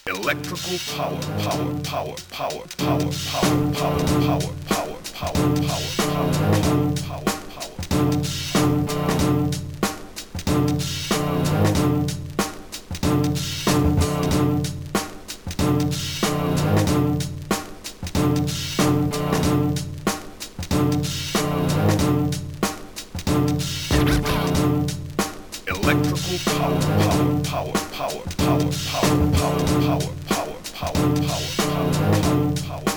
Electrical power, power, power, power, power, power, power, power, power, power, power, power, power, electrical power, power, power, power, power, power, power, power, power, power, power, power, power,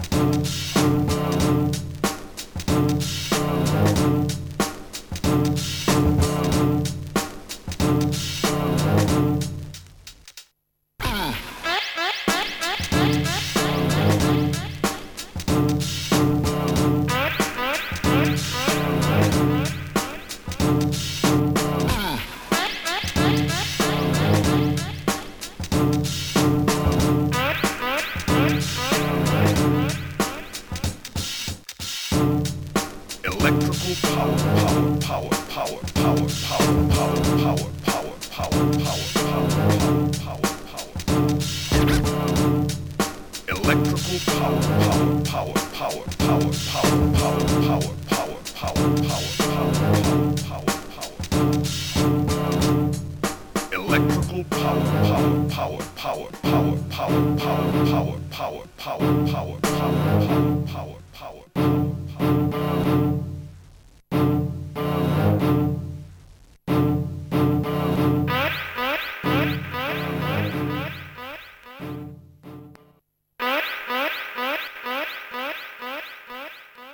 electrical power, power, power, power, power, power, power, power, power, power, power, electrical power, power, power, power, power, power, power, power.